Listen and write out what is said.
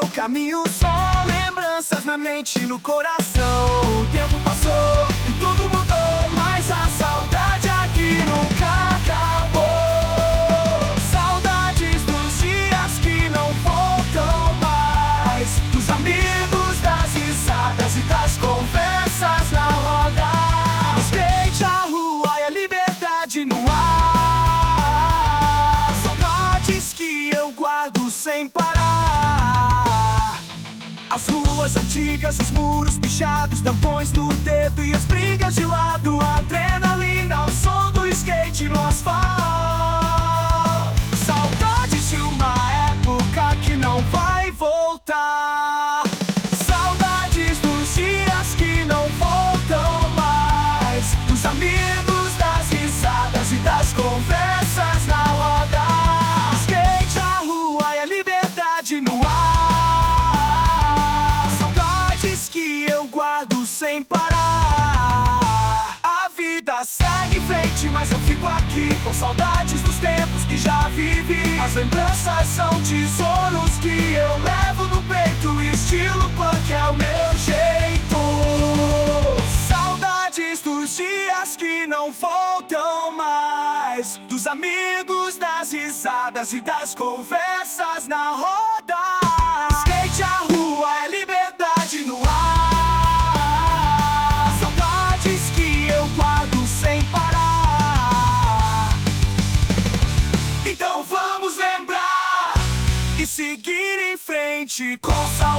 caminho só lembranças na mente e no coração. O tempo passou e tudo mudou, mas a saudade aqui nunca acabou. Saudades dos dias que não voltam mais, dos amigos, das risadas e das conversas na roda. O skate, a rua e a liberdade no ar. Saudades que eu guardo sem parar. As ruas antigas, os muros pichados, tampões no dedo e as brigas de lado. A adrenalina, o som do skate no asfalto. Saudades de uma época que não vai voltar. Saudades dos dias que não voltam mais, dos amigos, das risadas e das conversas na roda. Skate, a rua e a liberdade no ar. Saudades que eu guardo sem parar. A vida segue em frente, mas eu fico aqui com saudades dos tempos que já vivi. As lembranças são tesouros que eu levo no peito. Estilo punk é o meu jeito. Saudades dos dias que não voltam mais, dos amigos, das risadas e das conversas na roda. Skate, a rua é liberdade no ar. Saudades que eu guardo sem parar. Então vamos lembrar e seguir em frente com saudade.